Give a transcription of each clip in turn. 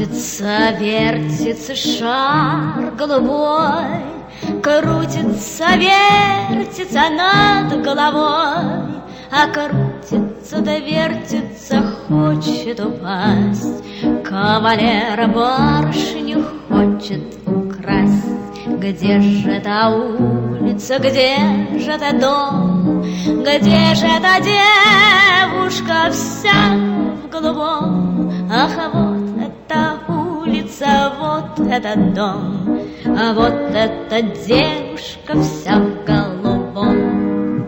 Крутится, вертится шар голубой, крутится, вертится над головой, а крутится да вертится, хочет упасть. Кавалер барышню хочет украсть. Где же эта улица, где же этот дом, где же эта девушка вся в голубом? Ах, вот эта улица, вот этот дом, а вот эта девушка вся в голубом.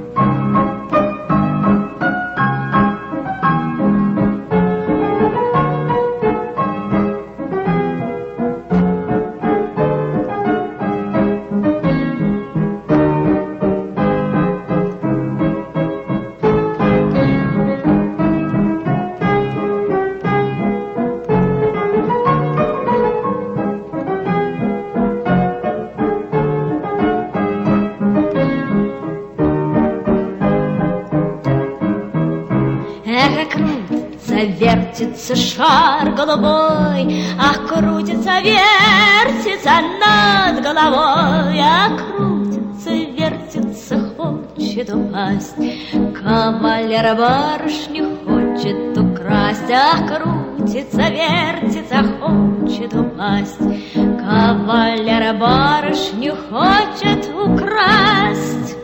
Крутится, вертится шар голубой, ах, крутится, вертится над головой, а крутится, вертится, хочет упасть. Кавалер барышню хочет украсть, ах, крутится, вертится, хочет упасть. Кавалер барышню хочет украсть.